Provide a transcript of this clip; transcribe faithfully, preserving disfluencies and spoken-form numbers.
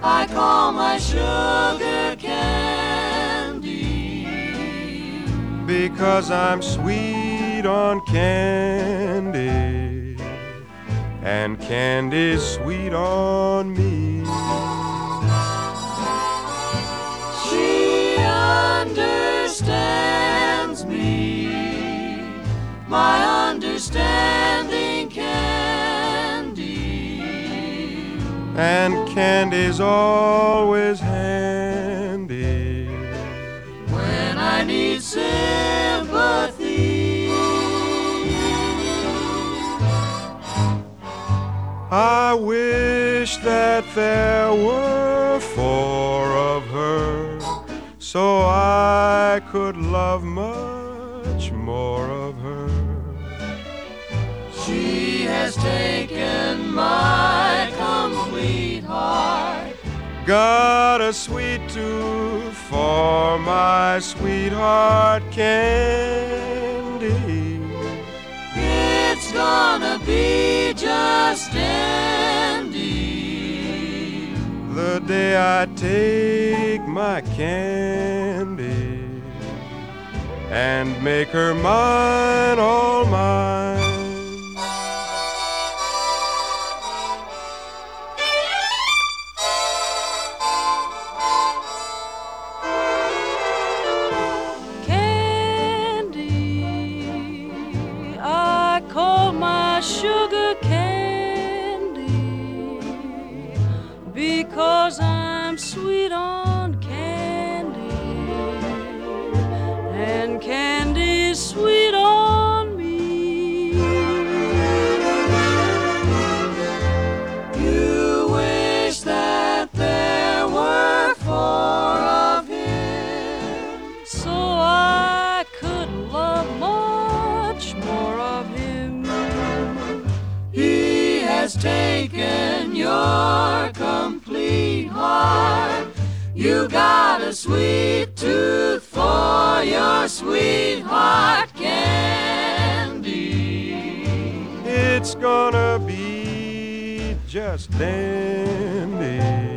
I call my sugar candy, because I'm sweet on candy, and candy's sweet on me. She understands me, my understanding candy, and candy's always handy when I need sympathy. I wish that there were four of her, so I could love much more of her. She has taken my complete heart, got a sweet tooth for my sweetheart candy. it's gonna be just dandy The day I take my candy and make her mine, all mine. Candy, I call my sugar candy, because I'm sweet on candy, and candy's sweet on me. You wish that there were four of him, So I could love much more of him. he has taken your complete heart. You got a sweet tooth for your sweetheart candy. It's gonna be just dandy